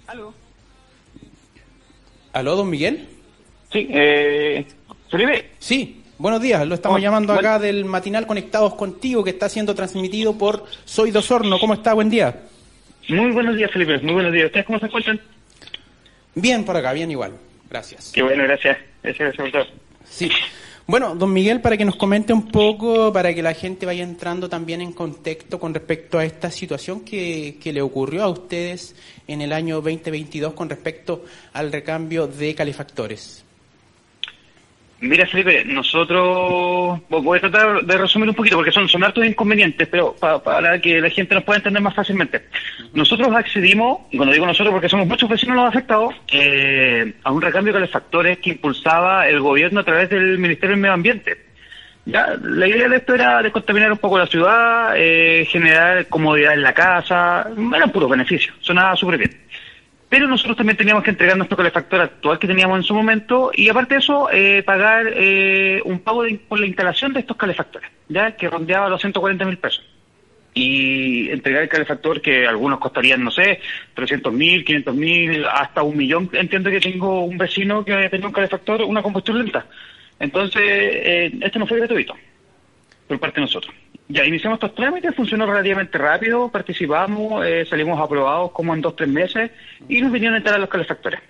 Aló. ¿Aló, don Miguel? Sí, Felipe. Sí, buenos días. Lo estamos llamando acá del matinal Conectados Contigo, que está siendo transmitido por Soy de Osorno. ¿Cómo está? Buen día. Muy buenos días, Felipe. Muy buenos días. ¿Ustedes cómo se encuentran? Bien por acá, bien igual. Gracias. Qué bueno, gracias. Gracias por todo. Sí. Bueno, don Miguel, para que nos comente un poco, para que la gente vaya entrando también en contexto con respecto a esta situación que le ocurrió a ustedes en el año 2022 con respecto al recambio de calefactores. Mira, Felipe, nosotros... Voy a tratar de resumir un poquito, porque son hartos inconvenientes, pero para que la gente nos pueda entender más fácilmente. Nosotros accedimos, y cuando digo nosotros porque somos muchos vecinos los afectados, a un recambio de calefactores que impulsaba el gobierno a través del Ministerio del Medio Ambiente. Ya, la idea de esto era descontaminar un poco la ciudad, generar comodidad en la casa, eran puros beneficios, sonaba súper bien. Pero nosotros también teníamos que entregar nuestro calefactor actual que teníamos en su momento y aparte de eso pagar un pago por la instalación de estos calefactores, ya que rondeaba los 140.000 pesos. Y entregar el calefactor que algunos costarían, no sé, 300.000, 500.000, hasta 1.000.000. Entiendo que tengo un vecino que tenía un calefactor, una combustión lenta. Entonces, esto no fue gratuito por parte de nosotros. Ya, iniciamos estos trámites, funcionó relativamente rápido, participamos, salimos aprobados como en 2-3 meses y nos vinieron a instalar los calefactores.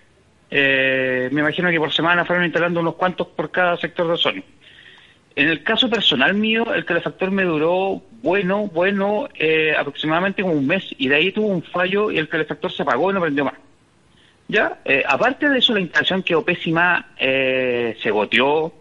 Me imagino que por semana fueron instalando unos cuantos por cada sector de Osorno. En el caso personal mío, el calefactor me duró aproximadamente como un mes y de ahí tuvo un fallo y el calefactor se apagó y no prendió más. Ya, aparte de eso la instalación quedó pésima, se goteó,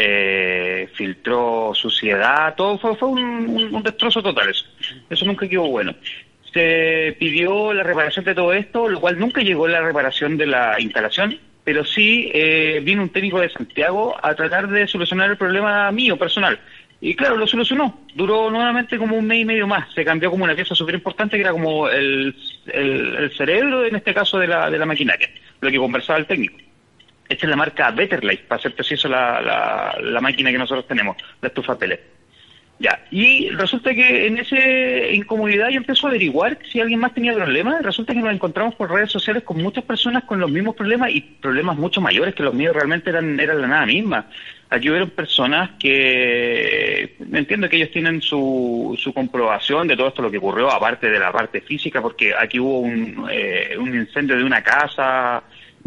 filtró suciedad, todo fue un destrozo total eso nunca quedó bueno. Se pidió la reparación de todo esto, lo cual nunca llegó la reparación de la instalación, pero sí vino un técnico de Santiago a tratar de solucionar el problema mío personal, y claro, lo solucionó. Duró nuevamente como un mes y medio más, se cambió como una pieza súper importante que era como el cerebro en este caso de la maquinaria, lo que conversaba el técnico. Esta es la marca Better Life, para ser preciso la máquina que nosotros tenemos, la estufa pellet. Ya, y resulta que en esa incomodidad yo empiezo a averiguar si alguien más tenía problemas. Resulta que nos encontramos por redes sociales con muchas personas con los mismos problemas y problemas mucho mayores que los míos, realmente eran la nada misma. Aquí hubieron personas que, entiendo que ellos tienen su comprobación de todo esto lo que ocurrió, aparte de la parte física, porque aquí hubo un incendio de una casa,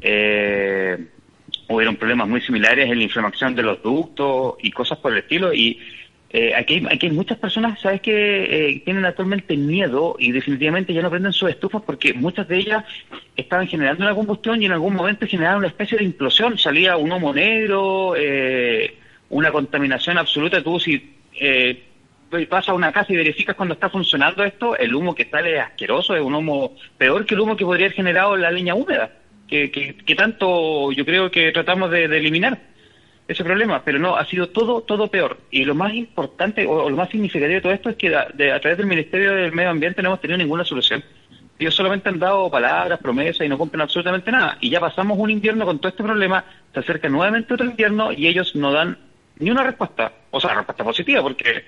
hubieron problemas muy similares en la inflamación de los ductos y cosas por el estilo. Y aquí hay muchas personas, ¿sabes?, que tienen actualmente miedo y definitivamente ya no prenden sus estufas porque muchas de ellas estaban generando una combustión y en algún momento generaron una especie de implosión. Salía un humo negro, una contaminación absoluta. Tú si pasas a una casa y verificas cuando está funcionando esto, el humo que sale es asqueroso, es un humo peor que el humo que podría haber generado la leña húmeda. Que tanto yo creo que tratamos de eliminar ese problema, pero no, ha sido todo peor. Y lo más importante o lo más significativo de todo esto es que a través del Ministerio del Medio Ambiente no hemos tenido ninguna solución. Ellos solamente han dado palabras, promesas y no cumplen absolutamente nada. Y ya pasamos un invierno con todo este problema, se acerca nuevamente otro invierno y ellos no dan ni una respuesta, o sea, respuesta positiva, porque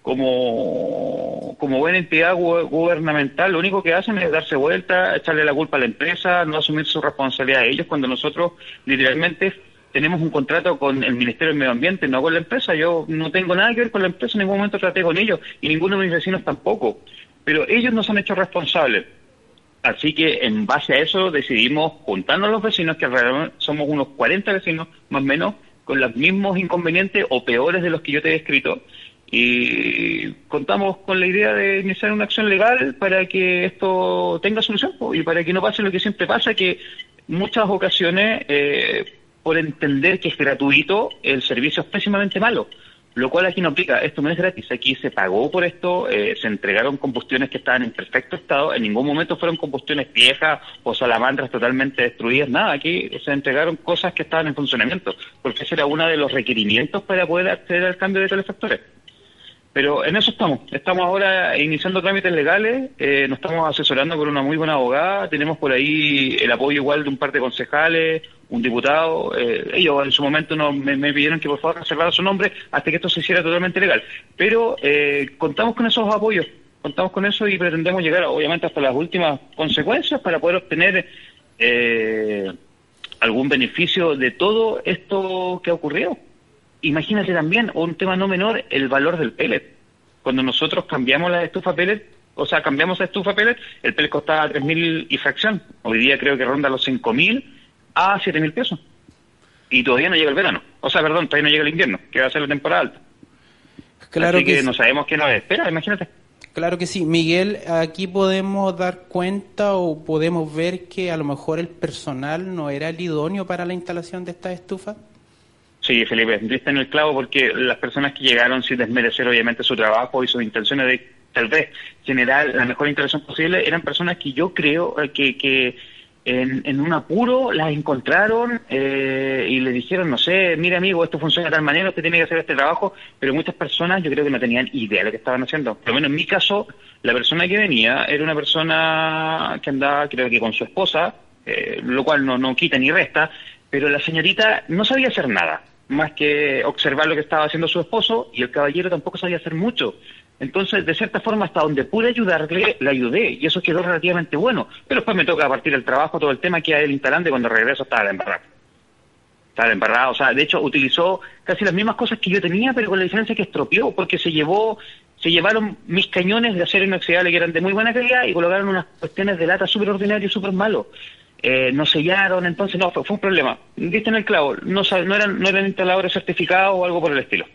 como buena entidad gubernamental, lo único que hacen es darse vuelta, echarle la culpa a la empresa, no asumir su responsabilidad a ellos, cuando nosotros literalmente tenemos un contrato con el Ministerio del Medio Ambiente, no con la empresa. Yo no tengo nada que ver con la empresa, en ningún momento traté con ellos, y ninguno de mis vecinos tampoco, pero ellos nos han hecho responsables. Así que en base a eso decidimos juntarnos los vecinos, que alrededor somos unos 40 vecinos, más o menos, con los mismos inconvenientes o peores de los que yo te he descrito, y contamos con la idea de iniciar una acción legal para que esto tenga solución y para que no pase lo que siempre pasa, que muchas ocasiones, por entender que es gratuito, el servicio es pésimamente malo, lo cual aquí no aplica. Esto no es gratis, aquí se pagó por esto, se entregaron combustiones que estaban en perfecto estado, en ningún momento fueron combustiones viejas o salamandras totalmente destruidas, nada, aquí se entregaron cosas que estaban en funcionamiento, porque ese era uno de los requerimientos para poder acceder al cambio de calefactores. Pero en eso estamos ahora iniciando trámites legales, nos estamos asesorando con una muy buena abogada, tenemos por ahí el apoyo igual de un par de concejales, un diputado. Ellos en su momento me pidieron que por favor reservara su nombre hasta que esto se hiciera totalmente legal, pero contamos con esos apoyos, contamos con eso y pretendemos llegar obviamente hasta las últimas consecuencias para poder obtener algún beneficio de todo esto que ha ocurrido. Imagínate también, un tema no menor, el valor del pellet. Cuando nosotros cambiamos la estufa pellet, cambiamos la estufa pellet, el pellet costaba 3.000 y fracción. Hoy día creo que ronda los 5.000 a 7.000 pesos. Y todavía no llega el verano. Todavía no llega el invierno, que va a ser la temporada alta. Claro. Así que no sabemos qué nos espera, imagínate. Claro que sí. Miguel, aquí podemos dar cuenta o podemos ver que a lo mejor el personal no era el idóneo para la instalación de esta estufa. Sí, Felipe, diste en el clavo, porque las personas que llegaron sin desmerecer obviamente su trabajo y sus intenciones de tal vez generar la mejor instalación posible, eran personas que yo creo que en un apuro las encontraron y le dijeron, no sé, mira amigo, esto funciona de tal manera, usted tiene que hacer este trabajo, pero muchas personas yo creo que no tenían idea de lo que estaban haciendo. Por lo menos en mi caso, la persona que venía era una persona que andaba, creo que con su esposa, lo cual no quita ni resta, pero la señorita no sabía hacer nada, más que observar lo que estaba haciendo su esposo, y el caballero tampoco sabía hacer mucho. Entonces, de cierta forma, hasta donde pude ayudarle, le ayudé, y eso quedó relativamente bueno. Pero después me toca partir el trabajo, todo el tema que a él instalando, y cuando regreso estaba embarrado. O sea, de hecho, utilizó casi las mismas cosas que yo tenía, pero con la diferencia que estropeó, porque se llevaron mis cañones de acero inoxidable, que eran de muy buena calidad, y colocaron unas cuestiones de lata súper ordinarias y súper malos. No sellaron, entonces fue un problema. Diste en el clavo, no eran instaladores certificados o algo por el estilo.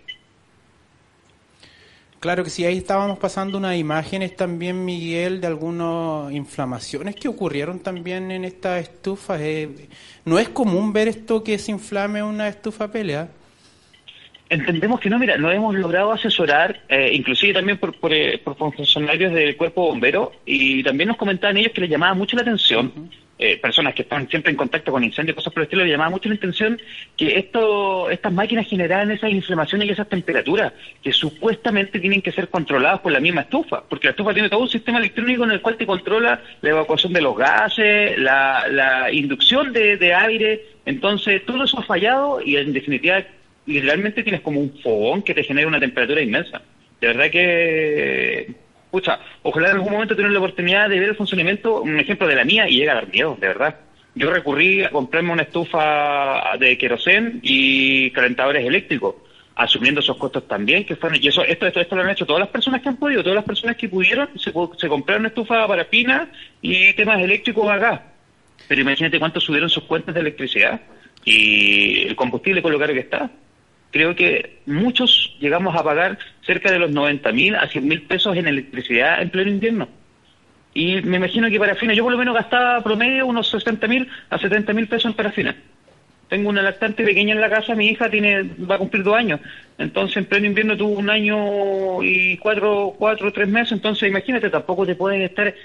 Claro que sí, ahí estábamos pasando unas imágenes también, Miguel, de algunas inflamaciones que ocurrieron también en estas estufas. No es común ver esto, que se inflame una estufa pelea. Entendemos que no, mira, nos hemos logrado asesorar, inclusive también por funcionarios del cuerpo bombero, y también nos comentaban ellos que les llamaba mucho la atención, personas que están siempre en contacto con incendios y cosas por el estilo, les llamaba mucho la atención que estas máquinas generaran esas inflamaciones y esas temperaturas que supuestamente tienen que ser controladas por la misma estufa, porque la estufa tiene todo un sistema electrónico en el cual te controla la evacuación de los gases, la inducción de aire. Entonces todo eso ha fallado, y en definitiva literalmente tienes como un fogón que te genera una temperatura inmensa. De verdad que, ojalá en algún momento tener la oportunidad de ver el funcionamiento, un ejemplo de la mía, y llega a dar miedo, de verdad. Yo recurrí a comprarme una estufa de querosén y calentadores eléctricos, asumiendo esos costos también, que fueron, y esto lo han hecho todas las personas que han podido, todas las personas que pudieron, se compraron una estufa para parafina y temas eléctricos a gas. Pero imagínate cuánto subieron sus cuentas de electricidad y el combustible con lo caro que está. Creo que muchos llegamos a pagar cerca de los 90.000 a 100.000 pesos en electricidad en pleno invierno. Y me imagino que parafina, yo por lo menos gastaba promedio unos 60.000 a 70.000 pesos en parafina. Tengo una lactante pequeña en la casa, mi hija va a cumplir 2 años. Entonces en pleno invierno tuvo 1 año y 4 o 3 meses. Entonces imagínate, tampoco te pueden estar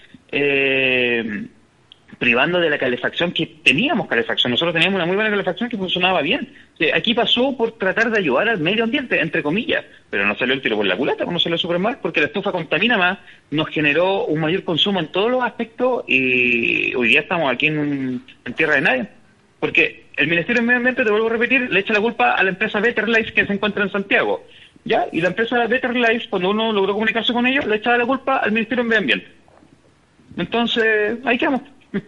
privando de la calefacción, que teníamos calefacción. Nosotros teníamos una muy buena calefacción que funcionaba bien. Aquí pasó por tratar de ayudar al medio ambiente, entre comillas, pero no salió el tiro por la culata, no salió súper mal, porque la estufa contamina más, nos generó un mayor consumo en todos los aspectos, y hoy día estamos aquí en tierra de nadie. Porque el Ministerio del Medio Ambiente, te vuelvo a repetir, le echa la culpa a la empresa Better Life, que se encuentra en Santiago. ¿Ya? Y la empresa Better Life, cuando uno logró comunicarse con ellos, le echaba la culpa al Ministerio del Medio Ambiente. Entonces, ahí quedamos.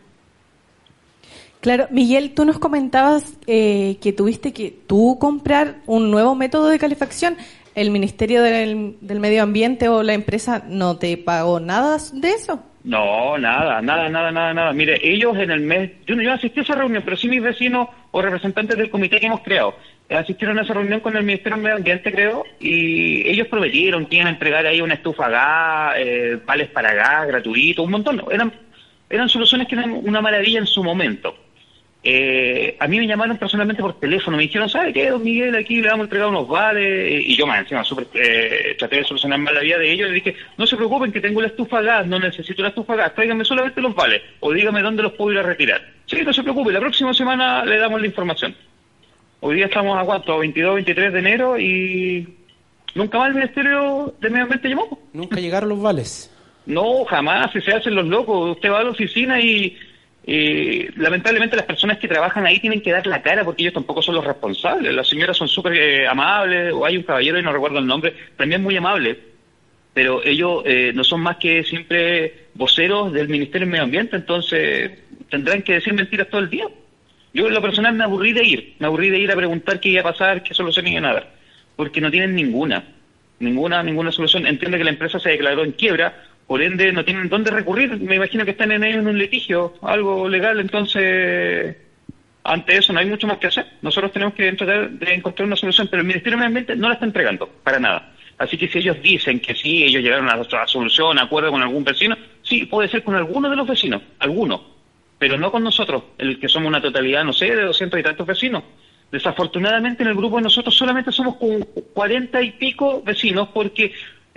Claro, Miguel, tú nos comentabas que tuviste que tú comprar un nuevo método de calefacción. ¿El Ministerio del Medio Ambiente o la empresa no te pagó nada de eso? No, nada. Mire, ellos en el mes, yo no asistí a esa reunión, pero sí mis vecinos o representantes del comité que hemos creado asistieron a esa reunión con el Ministerio del Medio Ambiente, creo, y ellos prometieron que iban a entregar ahí una estufa a gas, vales para gas, gratuito, un montón. Eran soluciones que eran una maravilla en su momento. A mí me llamaron personalmente por teléfono, me dijeron, ¿sabe qué, don Miguel? Aquí le vamos a entregar unos vales, y yo más encima traté de solucionar más la vida de ellos, y les dije, no se preocupen que tengo la estufa a gas, no necesito la estufa a gas, tráiganme solamente los vales, o dígame dónde los puedo ir a retirar. Sí, no se preocupe, la próxima semana le damos la información. Hoy día estamos a ¿cuánto? 22, 23 de enero, y nunca más el Ministerio de Medio Ambiente llamó. Nunca llegaron los vales. No, jamás, si se hacen los locos, usted va a la oficina y lamentablemente las personas que trabajan ahí tienen que dar la cara, porque ellos tampoco son los responsables. Las señoras son súper amables, o hay un caballero y no recuerdo el nombre, también muy amable, pero ellos no son más que siempre voceros del Ministerio del Medio Ambiente. Entonces tendrán que decir mentiras todo el día. Yo en lo personal me aburrí de ir a preguntar qué iba a pasar, qué solución iban a dar, porque no tienen ninguna solución. Entiendo que la empresa se declaró en quiebra, por ende no tienen dónde recurrir, me imagino que están en un litigio, algo legal, entonces ante eso no hay mucho más que hacer. Nosotros tenemos que tratar de encontrar una solución, pero el Ministerio de Medio Ambiente no la está entregando, para nada. Así que si ellos dicen que sí, ellos llegaron a otra solución, acuerdo con algún vecino, sí, puede ser con alguno de los vecinos, alguno, pero no con nosotros, el que somos una totalidad, no sé, de 200 y tantos vecinos. Desafortunadamente en el grupo de nosotros solamente somos con 40 y pico vecinos, porque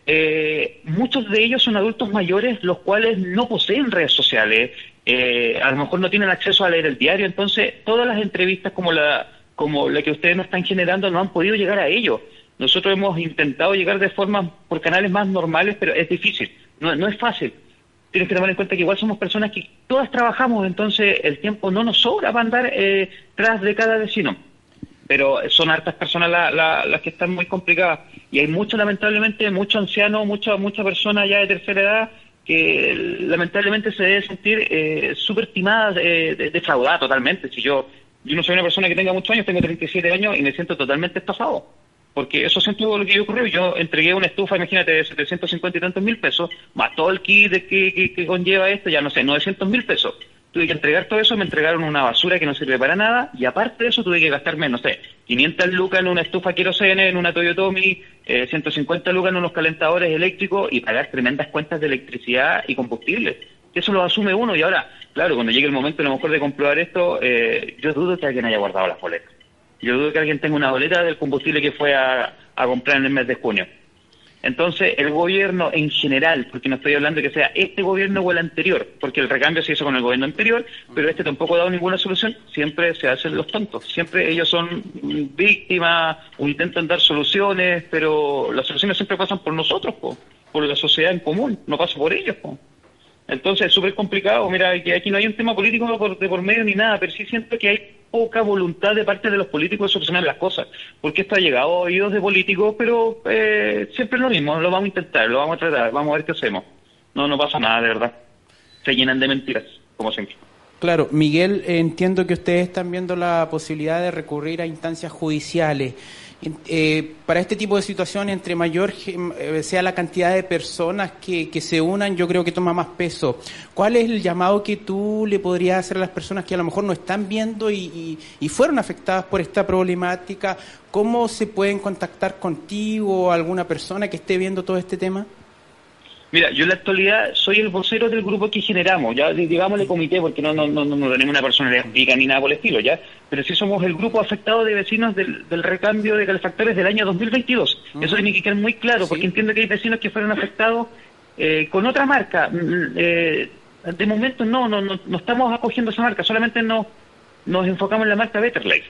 muchos de ellos son adultos mayores, los cuales no poseen redes sociales, a lo mejor no tienen acceso a leer el diario, entonces todas las entrevistas como la que ustedes nos están generando no han podido llegar a ellos. Nosotros hemos intentado llegar de forma por canales más normales, pero es difícil, no es fácil. Tienes que tomar en cuenta que igual somos personas que todas trabajamos, entonces el tiempo no nos sobra para andar tras de cada vecino. Pero son hartas personas las que están muy complicadas. Y hay lamentablemente, mucho anciano, mucha persona ya de tercera edad que lamentablemente se debe sentir súper timada, defraudada totalmente. Si yo no soy una persona que tenga muchos años, tengo 37 años y me siento totalmente estafado. Porque eso siempre lo que ocurrió. Yo entregué una estufa, imagínate, de 750 y tantos mil pesos, más todo el kit que conlleva esto, ya no sé, 900 mil pesos. Tuve que entregar todo eso, me entregaron una basura que no sirve para nada, y aparte de eso tuve que gastarme, no sé, 500 lucas en una estufa querosene, en una Toyotomi, 150 lucas en unos calentadores eléctricos, y pagar tremendas cuentas de electricidad y combustible. Eso lo asume uno, y ahora, claro, cuando llegue el momento a lo mejor de comprobar esto, yo dudo que alguien haya guardado las boletas. Yo dudo que alguien tenga una boleta del combustible que fue a comprar en el mes de junio. Entonces, el gobierno en general, porque no estoy hablando de que sea este gobierno o el anterior, porque el recambio se hizo con el gobierno anterior, pero este tampoco ha dado ninguna solución, siempre se hacen los tontos. Siempre ellos son víctimas o intentan dar soluciones, pero las soluciones siempre pasan por nosotros, por la sociedad en común, no pasa por ellos. Entonces, es súper complicado. Mira, que aquí no hay un tema político de por medio ni nada, pero sí siento que hay poca voluntad de parte de los políticos de solucionar las cosas, porque esto ha llegado a oídos de políticos, pero siempre es lo mismo, lo vamos a intentar, lo vamos a tratar, vamos a ver qué hacemos. No pasa nada, de verdad. Se llenan de mentiras, como siempre. Claro, Miguel, entiendo que ustedes están viendo la posibilidad de recurrir a instancias judiciales. Para este tipo de situaciones, entre mayor sea la cantidad de personas que se unan, yo creo que toma más peso. ¿Cuál es el llamado que tú le podrías hacer a las personas que a lo mejor no están viendo y fueron afectadas por esta problemática? ¿Cómo se pueden contactar contigo o alguna persona que esté viendo todo este tema? Mira, yo en la actualidad soy el vocero del grupo que generamos, ya digámosle comité, porque no tenemos una personalidad pública ni nada por el estilo, ya, pero sí somos el grupo afectado de vecinos del recambio de calefactores del año 2022. Eso tiene que quedar muy claro, porque entiendo que hay vecinos que fueron afectados con otra marca. De momento no estamos acogiendo esa marca, solamente nos enfocamos en la marca Better Life.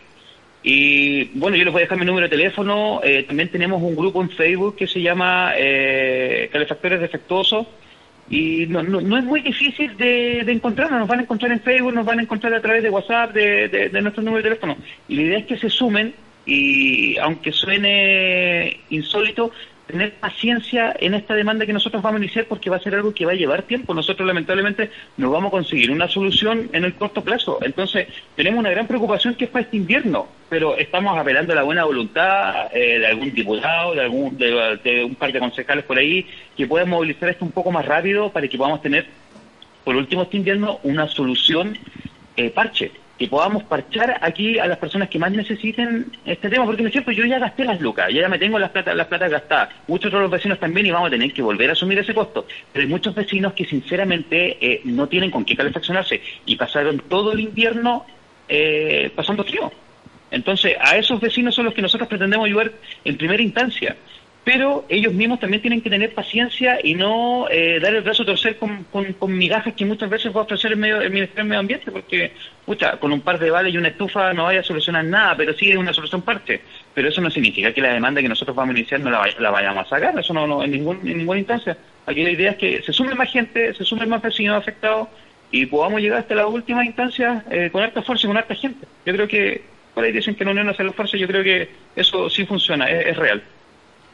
Y bueno, yo les voy a dejar mi número de teléfono. También tenemos un grupo en Facebook que se llama Calefactores Defectuosos, y no es muy difícil de encontrarnos. Nos van a encontrar en Facebook, nos van a encontrar a través de WhatsApp, de nuestro número de teléfono. Y la idea es que se sumen, y aunque suene insólito, tener paciencia en esta demanda que nosotros vamos a iniciar, porque va a ser algo que va a llevar tiempo. Nosotros lamentablemente no vamos a conseguir una solución en el corto plazo. Entonces tenemos una gran preocupación que es para este invierno, pero estamos apelando a la buena voluntad de algún diputado, de un par de concejales por ahí, que puedan movilizar esto un poco más rápido para que podamos tener, por último, este invierno una solución parche, que podamos parchar aquí a las personas que más necesiten este tema, porque no es cierto, yo ya gasté las lucas, ya me tengo las plata gastadas, muchos de los vecinos también, y vamos a tener que volver a asumir ese costo, pero hay muchos vecinos que sinceramente no tienen con qué calefaccionarse, y pasaron todo el invierno pasando frío. Entonces, a esos vecinos son los que nosotros pretendemos ayudar en primera instancia, pero ellos mismos también tienen que tener paciencia y no dar el brazo a torcer con migajas que muchas veces va a ofrecer el Ministerio del Medio Ambiente, porque con un par de vales y una estufa no vaya a solucionar nada, pero sí es una solución parche. Pero eso no significa que la demanda que nosotros vamos a iniciar no la vayamos a sacar, eso no en ninguna instancia. Aquí la idea es que se sume más gente, se sumen más vecinos afectados, y podamos llegar hasta las últimas instancias con harta fuerza y con harta gente. Yo creo que, por ahí dicen que la unión hace la fuerza, yo creo que eso sí funciona, es real.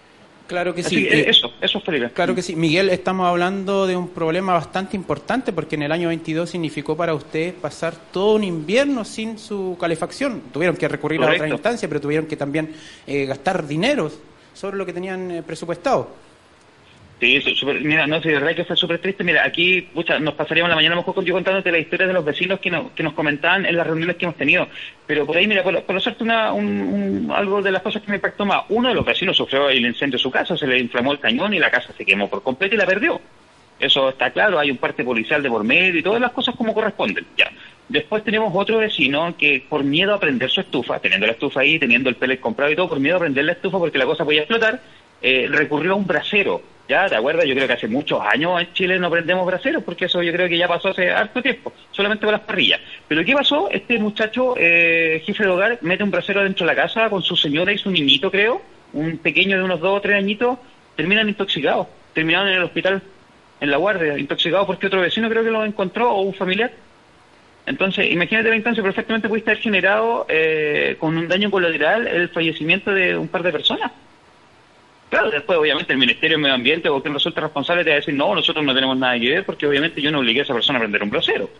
Claro que Así sí. que eso, Felipe. Claro que sí. Miguel, estamos hablando de un problema bastante importante porque en el año 22 significó para ustedes pasar todo un invierno sin su calefacción. Tuvieron que recurrir a otra instancia, pero tuvieron que también gastar dinero sobre lo que tenían presupuestado. Sí, mira, no, sí, de verdad que fue súper triste. Mira, aquí nos pasaríamos la mañana mejor contigo contándote las historias de los vecinos que nos comentaban en las reuniones que hemos tenido. Pero por ahí, mira, por hacerte algo de las cosas que me impactó más, uno de los vecinos sufrió el incendio de su casa, se le inflamó el cañón y la casa se quemó por completo y la perdió. Eso está claro, hay un parte policial de por medio y todas las cosas como corresponden. Ya. Después tenemos otro vecino que por miedo a prender su estufa, teniendo la estufa ahí, teniendo el pellet comprado y todo, por miedo a prender la estufa porque la cosa podía explotar, recurrió a un brasero. ¿Ya? ¿Te acuerdas? Yo creo que hace muchos años en Chile no prendemos braseros, porque eso yo creo que ya pasó hace harto tiempo, solamente con las parrillas. Pero ¿qué pasó? Este muchacho, jefe de hogar, mete un brasero dentro de la casa con su señora y su niñito, creo, un pequeño de unos 2 o 3 añitos, terminan intoxicados, terminaron en el hospital, en la guardia, intoxicados porque otro vecino creo que los encontró, o un familiar. Entonces, imagínate la instancia, perfectamente pudiste haber generado con un daño colateral el fallecimiento de un par de personas. Claro, después obviamente el Ministerio de Medio Ambiente o quien resulta responsable te va a decir, no, nosotros no tenemos nada que ver porque obviamente yo no obligué a esa persona a prender un brasero.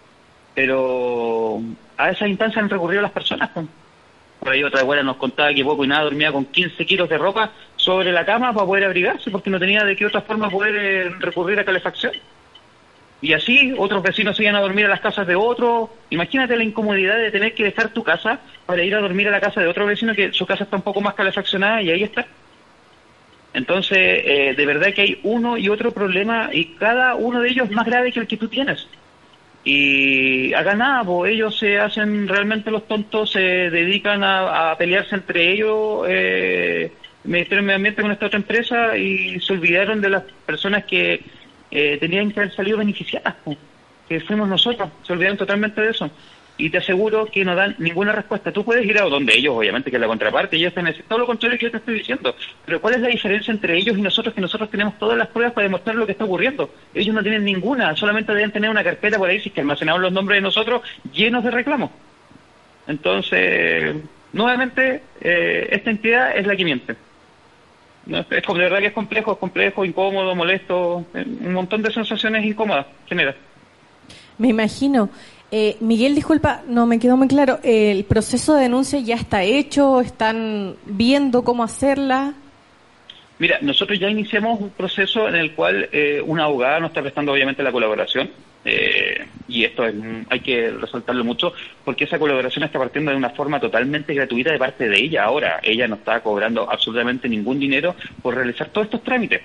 Pero a esa instancia han recurrido las personas. Por ahí otra abuela nos contaba que poco y nada dormía con 15 kilos de ropa sobre la cama para poder abrigarse porque no tenía de qué otra forma poder recurrir a calefacción. Y así otros vecinos se iban a dormir a las casas de otros. Imagínate la incomodidad de tener que dejar tu casa para ir a dormir a la casa de otro vecino que su casa está un poco más calefaccionada y ahí está. Entonces, de verdad que hay uno y otro problema y cada uno de ellos es más grave que el que tú tienes. Y acá nada, pues ellos se hacen realmente los tontos, se dedican a pelearse entre ellos, Ministerio de Medio Ambiente con esta otra empresa y se olvidaron de las personas que tenían que haber salido beneficiadas, pues, que fuimos nosotros, se olvidaron totalmente de eso. Y te aseguro que no dan ninguna respuesta. Tú puedes ir a donde ellos, obviamente, que es la contraparte, ellos están haciendo todo lo contrario que yo te estoy diciendo. Pero ¿cuál es la diferencia entre ellos y nosotros? Que nosotros tenemos todas las pruebas para demostrar lo que está ocurriendo. Ellos no tienen ninguna, solamente deben tener una carpeta por ahí, si es que almacenamos los nombres de nosotros, llenos de reclamos. Entonces, nuevamente, esta entidad es la que miente. No, de verdad que es complejo, incómodo, molesto, un montón de sensaciones incómodas genera. Me imagino. Miguel, disculpa, no me quedó muy claro. ¿El proceso de denuncia ya está hecho? ¿Están viendo cómo hacerla? Mira, nosotros ya iniciamos un proceso en el cual una abogada nos está prestando obviamente la colaboración, y esto hay que resaltarlo mucho, porque esa colaboración está partiendo de una forma totalmente gratuita de parte de ella. Ahora, ella no está cobrando absolutamente ningún dinero por realizar todos estos trámites.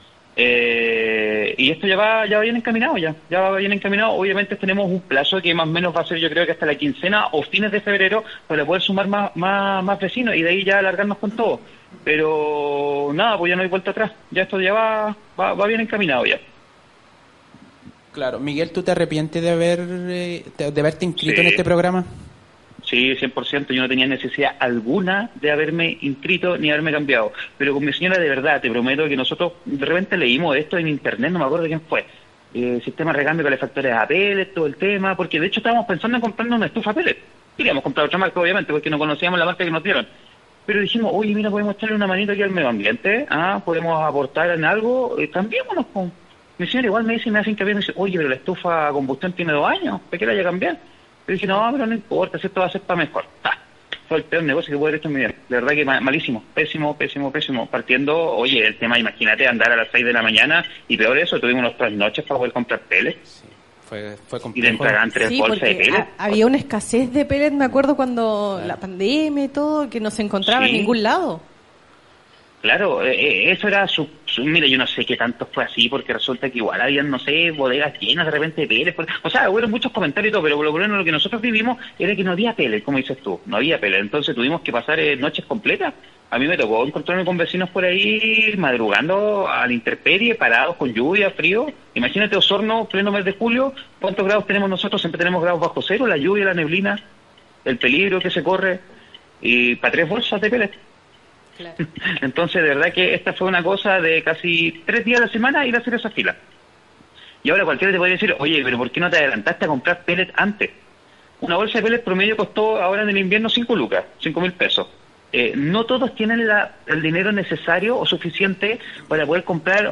Y esto ya va bien encaminado, ya va bien encaminado. Obviamente tenemos un plazo que más o menos va a ser, yo creo que hasta la quincena o fines de febrero, para poder sumar más vecinos y de ahí ya alargarnos con todo. Pero nada, pues ya no hay vuelta atrás, ya esto ya va bien encaminado ya. Claro, Miguel, ¿tú te arrepientes de haberte inscrito en este programa? Sí, 100%, yo no tenía necesidad alguna de haberme inscrito ni haberme cambiado. Pero con mi señora, de verdad, te prometo que nosotros de repente leímos esto en internet, no me acuerdo quién fue. Sistema de recambio de calefactores a pellet, todo el tema, porque de hecho estábamos pensando en comprarnos una estufa pellet. Queríamos comprar otra marca, obviamente, porque no conocíamos la marca que nos dieron. Pero dijimos, oye, mira, podemos echarle una manita aquí al medio ambiente, podemos aportar en algo, cambiémonos. Mi señora igual me hace hincapié, me dice, oye, pero la estufa a combustión tiene 2 años, ¿para qué la haya que cambiar? Yo dije, no, pero no importa, si esto va a ser para mejor. Fue el peor negocio que puede haber hecho en mi vida. De verdad que malísimo, pésimo. Partiendo, oye, el tema, imagínate, andar a las 6 de la mañana y peor eso, tuvimos unas 3 noches para poder comprar pellets. Sí, fue complejo. Y le entregan 3 bolsas de pellets. Había una escasez de pellets, me acuerdo, cuando la pandemia y todo, que no se encontraba en ningún lado. Claro, eso era mira, yo no sé qué tanto fue así, porque resulta que igual habían, no sé, bodegas llenas de repente de pellets. O sea, hubo muchos comentarios y todo, pero por lo menos lo que nosotros vivimos era que no había pellets, como dices tú, no había pellets. Entonces tuvimos que pasar noches completas. A mí me tocó encontrarme con vecinos por ahí madrugando a la intemperie, parados con lluvia, frío. Imagínate Osorno, pleno mes de julio, ¿cuántos grados tenemos nosotros? Siempre tenemos grados bajo cero, la lluvia, la neblina, el peligro que se corre, y para 3 bolsas de pellets. Claro. Entonces, de verdad que esta fue una cosa de casi 3 días a la semana ir a hacer esa fila. Y ahora cualquiera te podría decir, oye, pero ¿por qué no te adelantaste a comprar pellet antes? Una bolsa de pellet promedio costó ahora en el invierno 5 lucas, 5.000 pesos. no todos tienen el dinero necesario o suficiente para poder comprar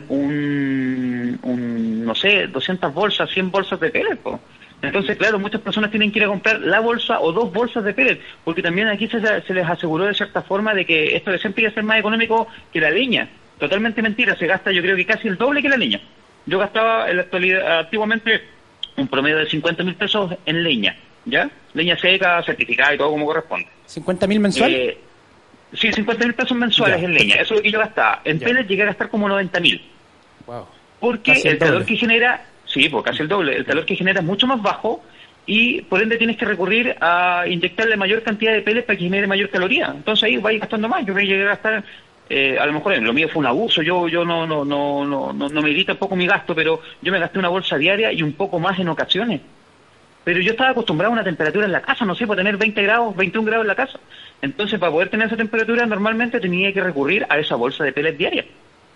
no sé, 200 bolsas, 100 bolsas de pellet, po. Entonces, claro, muchas personas tienen que ir a comprar la bolsa o 2 bolsas de pellet, porque también aquí se les aseguró de cierta forma de que esto de siempre iba a ser más económico que la leña. Totalmente mentira, se gasta yo creo que casi el doble que la leña. Yo gastaba en la actualidad, antiguamente un promedio de 50.000 pesos en leña, ¿ya? Leña seca, certificada y todo como corresponde. ¿50.000 mensual? Sí, 50.000 pesos mensuales en leña, eso es lo que yo gastaba. En pellet llegué a gastar como 90.000. Wow. Porque el calor que genera, sí, pues casi el doble, el calor que genera es mucho más bajo y por ende tienes que recurrir a inyectarle mayor cantidad de pellet para que genere mayor caloría. Entonces ahí vais gastando más. Yo llegué a gastar, a lo mejor lo mío fue un abuso, yo no medí tampoco mi gasto, pero yo me gasté una bolsa diaria y un poco más en ocasiones. Pero yo estaba acostumbrado a una temperatura en la casa, no sé, por tener 20 grados, 21 grados en la casa. Entonces, para poder tener esa temperatura, normalmente tenía que recurrir a esa bolsa de pellet diaria.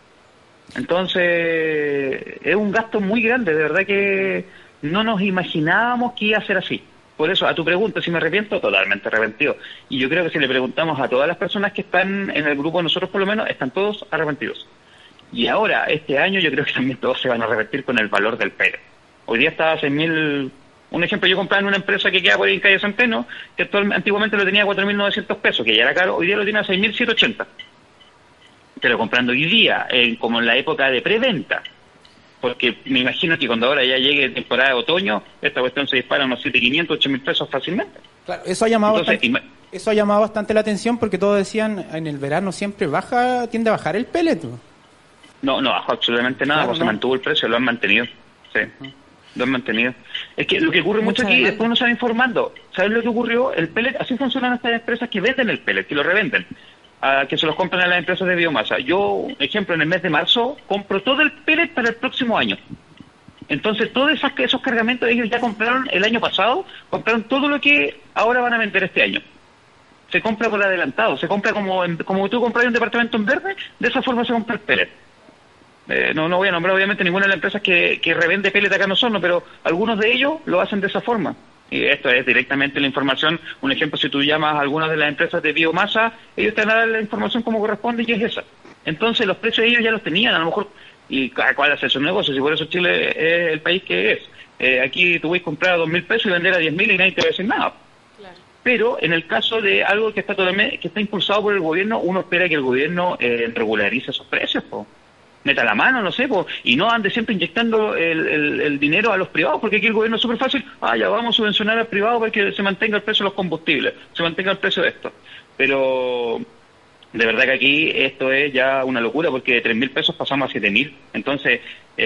Entonces, es un gasto muy grande, de verdad que no nos imaginábamos que iba a ser así. Por eso, a tu pregunta, si me arrepiento, totalmente arrepentido. Y yo creo que si le preguntamos a todas las personas que están en el grupo, nosotros por lo menos, están todos arrepentidos. Y ahora, este año, yo creo que también todos se van a arrepentir con el valor del pellet. Hoy día está a 6.000... Un ejemplo, yo compraba en una empresa que queda por ahí en calle Centeno, que antiguamente lo tenía a 4.900 pesos, que ya era caro, hoy día lo tiene a 6.780. Pero comprando hoy día, como en la época de preventa, porque me imagino que cuando ahora ya llegue temporada de otoño, esta cuestión se dispara a unos 7.500, 8.000 pesos fácilmente. Claro, eso ha llamado bastante la atención porque todos decían, en el verano siempre tiende a bajar el pellet. No bajó absolutamente nada, claro, pues no. Se mantuvo el precio, lo han mantenido, sí. Lo han mantenido. Es que lo que ocurre mucho aquí, después nos están informando. ¿Sabes lo que ocurrió? El pellet, así funcionan estas empresas que venden el pellet, que lo revenden, que se los compran a las empresas de biomasa. Yo, ejemplo, en el mes de marzo, compro todo el pellet para el próximo año. Entonces, todos esos cargamentos ellos ya compraron el año pasado, compraron todo lo que ahora van a vender este año. Se compra por adelantado, se compra como tú compras un departamento en verde, de esa forma se compra el pellet. No voy a nombrar obviamente ninguna de las empresas que revende pellet acá en Osorno, pero algunos de ellos lo hacen de esa forma. Y esto es directamente la información. Un ejemplo, si tú llamas a algunas de las empresas de biomasa, ellos te van a dar la información como corresponde y es esa. Entonces los precios ellos ya los tenían, a lo mejor, y cada cual hace su negocio, y por eso Chile es el país que es. Aquí tú puedes comprar a 2.000 pesos y vender a 10.000 y nadie te va a decir nada. Claro. Pero en el caso de algo que está impulsado por el gobierno, uno espera que el gobierno regularice esos precios, meta la mano, no sé, y no ande siempre inyectando el dinero a los privados, porque aquí el gobierno es súper fácil, ya vamos a subvencionar al privado para que se mantenga el precio de los combustibles, se mantenga el precio de esto. Pero de verdad que aquí esto es ya una locura, porque de 3.000 pesos pasamos a 7.000, entonces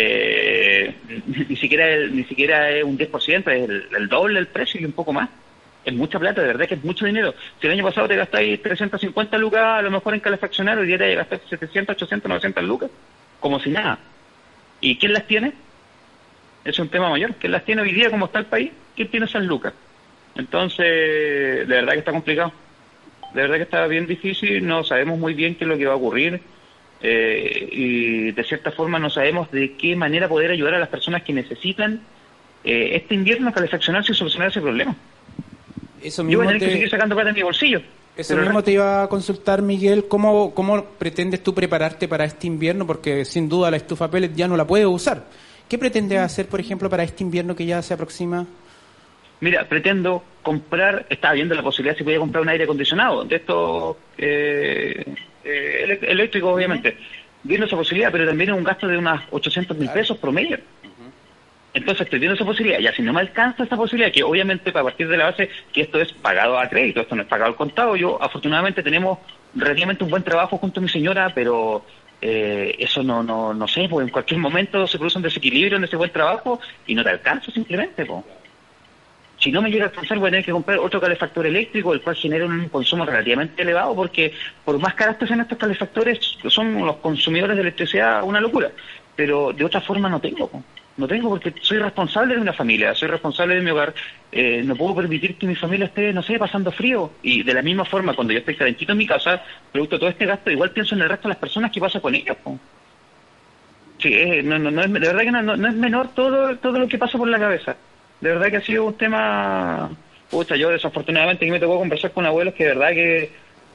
ni siquiera es un 10%, es el doble del precio y un poco más. Es mucha plata, de verdad que es mucho dinero. Si el año pasado te gastáis 350 lucas, a lo mejor en calefaccionar, hoy día te gastáis 700, 800, 900 lucas, como si nada. ¿Y quién las tiene? Es un tema mayor. ¿Quién las tiene hoy día como está el país? ¿Quién tiene esas lucas? Entonces, de verdad que está complicado. De verdad que está bien difícil, no sabemos muy bien qué es lo que va a ocurrir y de cierta forma no sabemos de qué manera poder ayudar a las personas que necesitan este invierno a calefaccionarse y solucionar ese problema. Eso mismo yo voy a tener que seguir sacando plata de mi bolsillo. Eso mismo te iba a consultar, Miguel, ¿cómo pretendes tú prepararte para este invierno? Porque sin duda la estufa pellet ya no la puedes usar. ¿Qué pretendes hacer, por ejemplo, para este invierno que ya se aproxima? Mira, pretendo comprar, estaba viendo la posibilidad si podía comprar un aire acondicionado, de estos eléctricos, obviamente. Viendo esa posibilidad, pero también es un gasto de unos 800.000 pesos promedio. Entonces estoy viendo esa posibilidad, ya si no me alcanza esa posibilidad, que obviamente para partir de la base que esto es pagado a crédito, esto no es pagado al contado, yo afortunadamente tenemos relativamente un buen trabajo junto a mi señora, pero eso no sé, porque en cualquier momento se produce un desequilibrio en ese buen trabajo y no te alcanza simplemente, Si no me llega a alcanzar voy a tener que comprar otro calefactor eléctrico, el cual genera un consumo relativamente elevado, porque por más caros que sean estos calefactores, son los consumidores de electricidad una locura, pero de otra forma no tengo, No tengo porque soy responsable de una familia, soy responsable de mi hogar, no puedo permitir que mi familia esté, no sé, pasando frío. Y de la misma forma, cuando yo estoy calentito en mi casa, producto de todo este gasto, igual pienso en el resto de las personas que pasa con ellos. Sí, de verdad que no es menor todo lo que pasa por la cabeza. De verdad que ha sido un tema, yo desafortunadamente que me tocó conversar con abuelos que de verdad que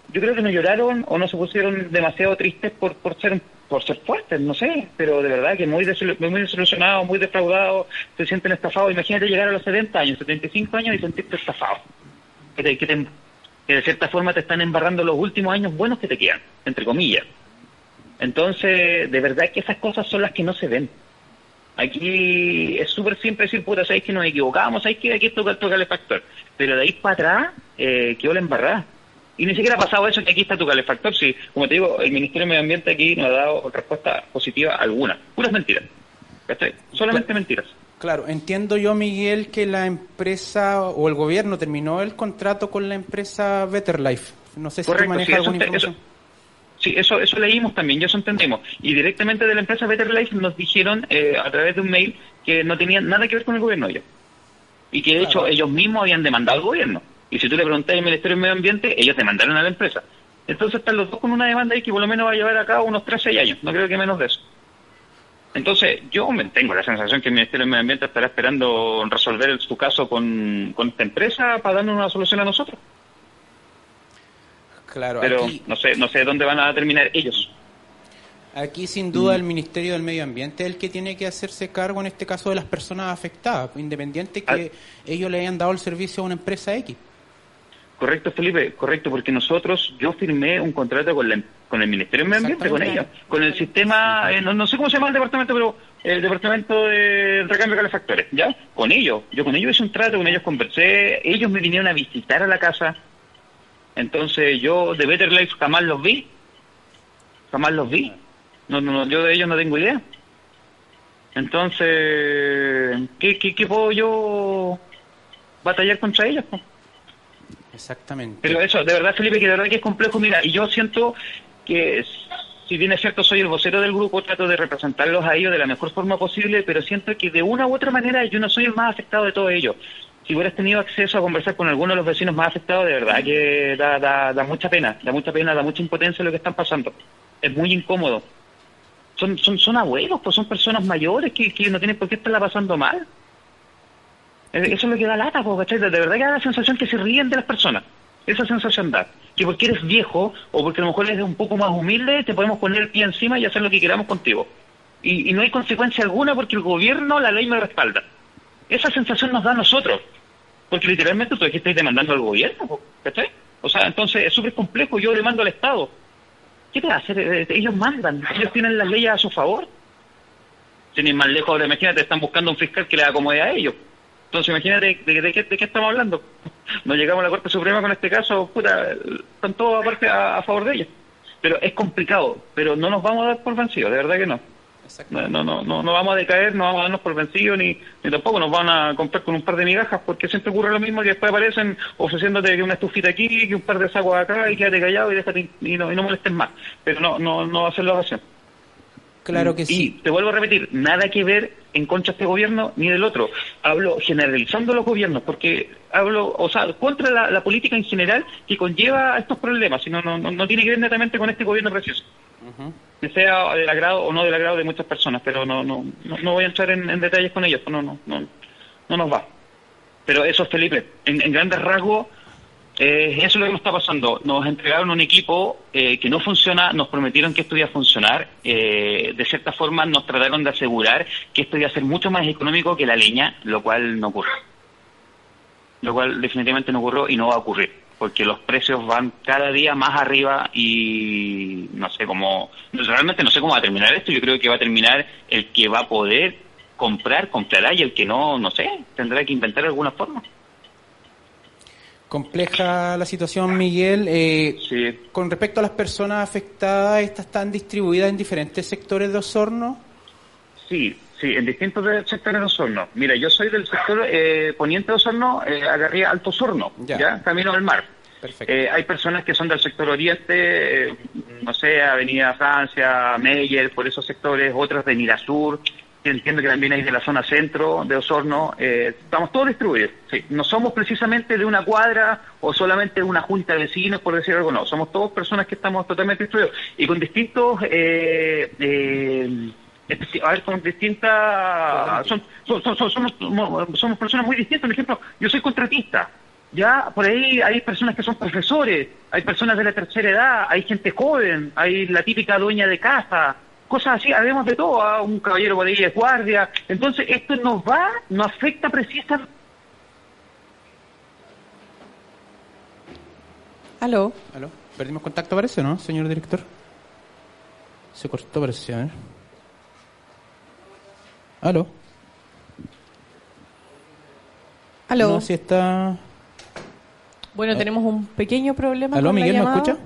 yo creo que no lloraron o no se pusieron demasiado tristes por ser fuertes, no sé, pero de verdad que muy desilusionados, muy defraudados, se sienten estafados. Imagínate llegar a los 70 años, 75 años y sentirte estafado. Que de cierta forma te están embarrando los últimos años buenos que te quedan, entre comillas. Entonces, de verdad que esas cosas son las que no se ven. Aquí es súper simple decir, puta, sabéis que nos equivocamos, sabéis que aquí toca el calefactor. Pero de ahí para atrás, quedó la embarrada. Y ni siquiera ha pasado eso que aquí está tu calefactor. Sí, como te digo, el Ministerio de Medio Ambiente aquí no ha dado respuesta positiva alguna. Puras mentiras. ¿Cachai? Solamente mentiras. Claro, entiendo yo, Miguel, que la empresa o el gobierno terminó el contrato con la empresa Better Life. No sé si tú manejas alguna información. Eso leímos también, ya eso entendemos. Y directamente de la empresa Better Life nos dijeron a través de un mail que no tenían nada que ver con el gobierno ellos. Y que de hecho ellos mismos habían demandado al gobierno. Y si tú le preguntas al Ministerio de Medio Ambiente, ellos demandaron a la empresa. Entonces están los dos con una demanda ahí que por lo menos va a llevar a cabo unos 3-6 años. No creo que menos de eso. Entonces yo tengo la sensación que el Ministerio de Medio Ambiente estará esperando resolver su caso con esta empresa para darnos una solución a nosotros. Claro, pero aquí, no sé dónde van a terminar ellos. Aquí sin duda el Ministerio del Medio Ambiente es el que tiene que hacerse cargo en este caso de las personas afectadas, independiente que ellos le hayan dado el servicio a una empresa X. Correcto, Felipe, correcto, porque yo firmé un contrato con el Ministerio del Medio Ambiente, con ellos, con el sistema, no sé cómo se llama el departamento, pero el departamento de recambio de calefactores, ¿ya? Con ellos, yo con ellos hice un trato, con ellos conversé, ellos me vinieron a visitar a la casa. Entonces yo de Better Life jamás los vi. No, yo de ellos no tengo idea. Entonces, ¿qué puedo yo batallar contra ellos? Exactamente. Pero eso, de verdad, Felipe, que de verdad que es complejo. Mira, y yo siento que, si bien es cierto, soy el vocero del grupo, trato de representarlos a ellos de la mejor forma posible, pero siento que de una u otra manera yo no soy el más afectado de todos ellos. Si hubieras tenido acceso a conversar con alguno de los vecinos más afectados, de verdad que da mucha pena, da mucha impotencia lo que están pasando. Es muy incómodo. Son abuelos, pues son personas mayores que no tienen por qué estarla pasando mal. Eso es lo que da lata, pues, ¿cachai? De verdad que da la sensación que se ríen de las personas. Esa sensación da. Que porque eres viejo o porque a lo mejor eres un poco más humilde, te podemos poner el pie encima y hacer lo que queramos contigo. Y no hay consecuencia alguna porque el gobierno, la ley me respalda. Esa sensación nos da a nosotros. Porque literalmente tú aquí estás demandando al gobierno, ¿cachai? O sea, entonces es súper complejo. Yo demando al Estado. ¿Qué te va a hacer? Ellos mandan. Ellos tienen las leyes a su favor. Sin ir más lejos, ahora imagínate, están buscando un fiscal que les acomode a ellos. Entonces imagínate de qué estamos hablando. Nos llegamos a la Corte Suprema con este caso, puta, están todos aparte a favor de ellos. Pero es complicado, pero no nos vamos a dar por vencidos, de verdad que no. No vamos a decaer, no vamos a darnos por vencidos, ni tampoco nos van a comprar con un par de migajas, porque siempre ocurre lo mismo, que después aparecen ofreciéndote que una estufita aquí, que un par de sacos acá, y quédate callado y déjate y no molestes más. Pero no va a ser la ocasión. Claro que sí. Y te vuelvo a repetir, nada que ver en contra de este gobierno ni del otro. Hablo generalizando los gobiernos, porque hablo, o sea, contra la política en general que conlleva estos problemas, sino no tiene que ver netamente con este gobierno precioso. Que sea del agrado o no del agrado de muchas personas, pero no voy a entrar en detalles con ellos, no nos va. Pero eso, Felipe, en grandes rasgos, eso es lo que nos está pasando. Nos entregaron un equipo que no funciona, nos prometieron que esto iba a funcionar, de cierta forma nos trataron de asegurar que esto iba a ser mucho más económico que la leña, lo cual no ocurre. Lo cual definitivamente no ocurrió y no va a ocurrir, porque los precios van cada día más arriba y realmente no sé cómo va a terminar esto. Yo creo que va a terminar el que va a poder comprará, y el que no sé, tendrá que inventar alguna forma. Compleja la situación, Miguel. Sí. Con respecto a las personas afectadas, ¿estas están distribuidas en diferentes sectores de Osorno? Sí, en distintos sectores de Osorno. Mira, yo soy del sector poniente de Osorno, agarré Alto Osorno, ya camino del mar. Perfecto. Hay personas que son del sector oriente, no sé, Avenida Francia, Meyer, por esos sectores, otras de Mirasur, que entiendo que también hay de la zona centro de Osorno. Estamos todos distribuidos. Sí. No somos precisamente de una cuadra o solamente de una junta de vecinos, por decir algo, no. Somos todos personas que estamos totalmente distribuidos y con distintos... con distintas... Somos personas muy distintas. Por ejemplo, yo soy contratista. Ya, por ahí hay personas que son profesores, hay personas de la tercera edad, hay gente joven, hay la típica dueña de casa, cosas así, habemos de todo, un caballero por ahí es guardia. Entonces, esto nos afecta precisamente. Aló. ¿Aló? ¿Perdimos contacto, parece, no, señor director? Se cortó, parece, a ver. ¿Aló? Aló. No, si está... Bueno, tenemos un pequeño problema. ¿Aló, con la Miguel, me llamada. escucha?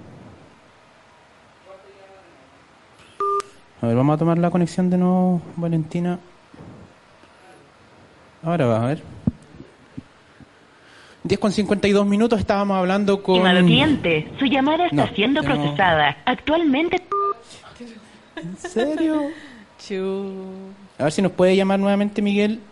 A ver, vamos a tomar la conexión de nuevo, Valentina. Ahora va, a ver. 10:52, estábamos hablando con... Estimado cliente, su llamada está No, siendo no. procesada. Actualmente... ¿En serio? Chu. A ver si nos puede llamar nuevamente, Miguel.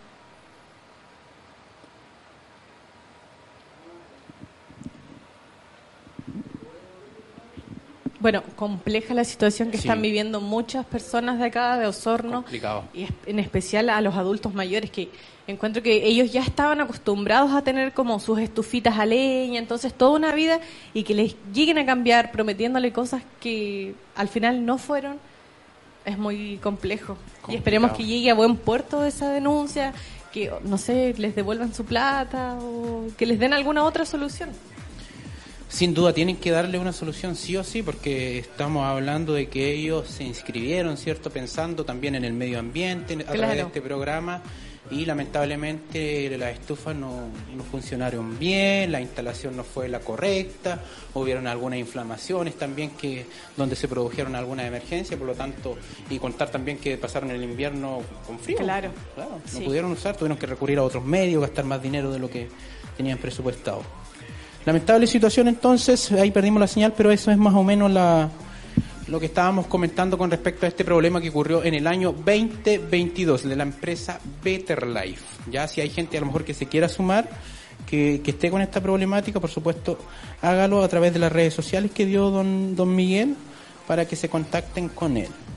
Bueno, compleja la situación que Sí. están viviendo muchas personas de acá, de Osorno, Complicado. y en especial a los adultos mayores, que encuentro que ellos ya estaban acostumbrados a tener como sus estufitas a leña, entonces toda una vida, y que les lleguen a cambiar prometiéndole cosas que al final no fueron, es muy complejo. Y esperemos que llegue a buen puerto esa denuncia, que, no sé, les devuelvan su plata o que les den alguna otra solución. Sin duda tienen que darle una solución sí o sí, porque estamos hablando de que ellos se inscribieron, ¿cierto? Pensando también en el medio ambiente a través de este programa, y lamentablemente las estufas no funcionaron bien, la instalación no fue la correcta, hubieron algunas inflamaciones también donde se produjeron algunas emergencias, por lo tanto, y contar también que pasaron el invierno con frío. Claro, no sí. pudieron usar, tuvieron que recurrir a otros medios, gastar más dinero de lo que tenían presupuestado. Lamentable situación, entonces, ahí perdimos la señal, pero eso es más o menos lo que estábamos comentando con respecto a este problema que ocurrió en el año 2022 de la empresa Better Life. Ya si hay gente a lo mejor que se quiera sumar, que esté con esta problemática, por supuesto, hágalo a través de las redes sociales que dio don Miguel para que se contacten con él.